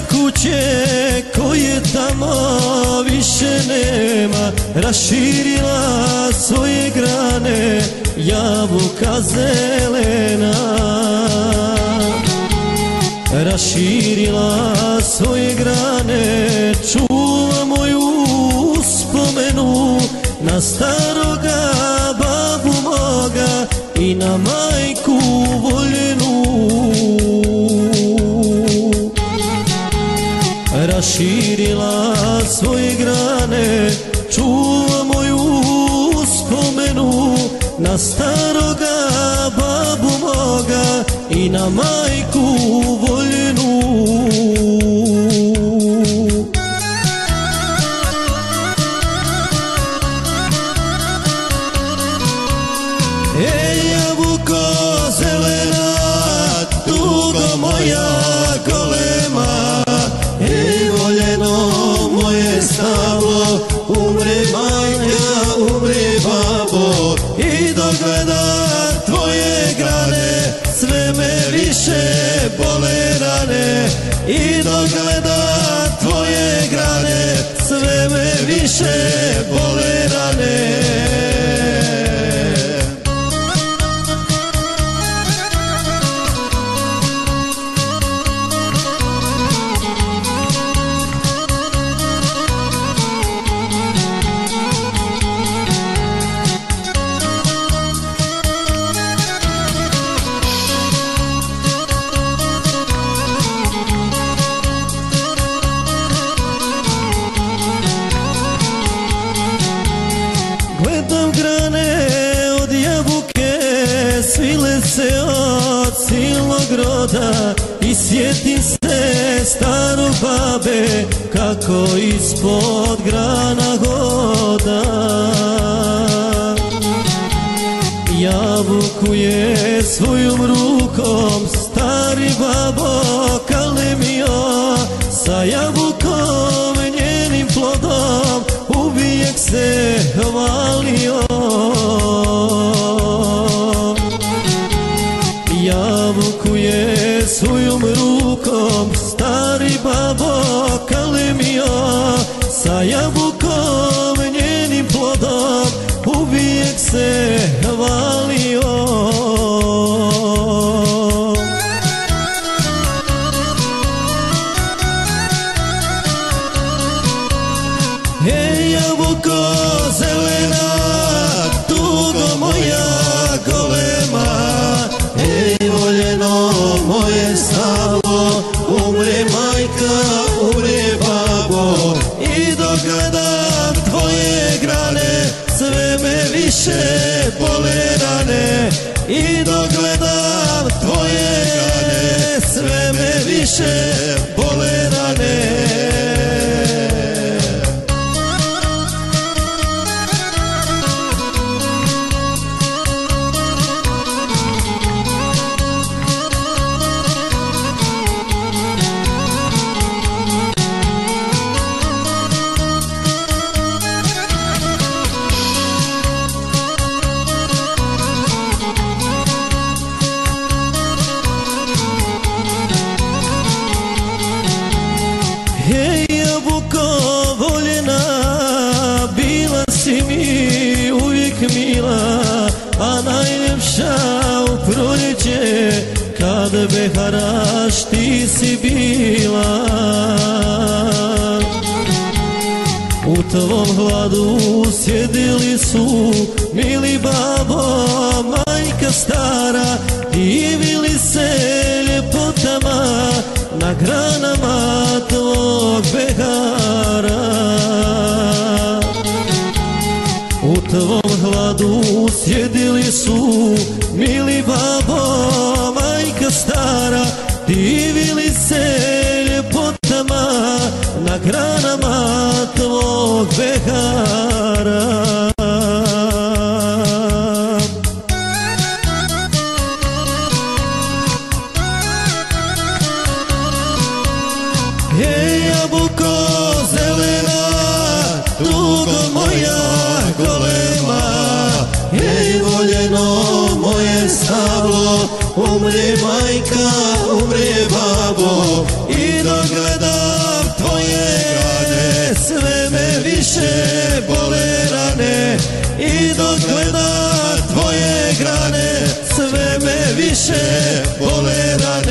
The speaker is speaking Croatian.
kuće koje tamo više nema, raširila svoje grane jabuka zelena. Raširila svoje grane, čuva moju uspomenu na staroga babu moga i na majku voljenu. Raširila svoje grane, čuva moju uspomenu na staroga babu moga i na majku voljenu. Ej, jabuko zelena, tugo moja golema, ej, voljeno moje stablo, umre majka, umre babo, i dok gledam tvoje grane, sve me više bole rane. I dok gledam tvoje grane, sve me više bole rane. Gledam grane od jabuke, svile se od silnog roda, i sjetim se staro babe kako ispod grana hoda. Jabuku je svojom rukom stari babo kalemio, sa jabukom njenim plodom uvijek se hvalio. Jabuku je svojom rukom stari babo kalemio, sa jabukom njenim plodom uvijek se hvalio. Ej, jabuko zelena, tugo moja golema, ej, voljeno moje stablo, umre majka, umre babo, i dok gledam tvoje grane, sve me više bole rane. I dok gledam tvoje grane, sve me više bole rane. Hej, jabuko voljena, bila si mi uvijek mila, a najljepša u proljeće, kad beharaš ti si bila. U tvom hladu sjedili su mili babo, majka stara, divili se ljepotama na granama tvog behara. U tvom hladu sjedili su mili babo, majka stara, divili se ljepotama na granama tvog behara. Ej, jabuko zelena, tugo moja golema, ej, voljeno moje stablo, umre majka, umre babo, i do dok gledam tvoje grane, sve me više bole rane. I dok gledam tvoje grane, sve me više bole rane.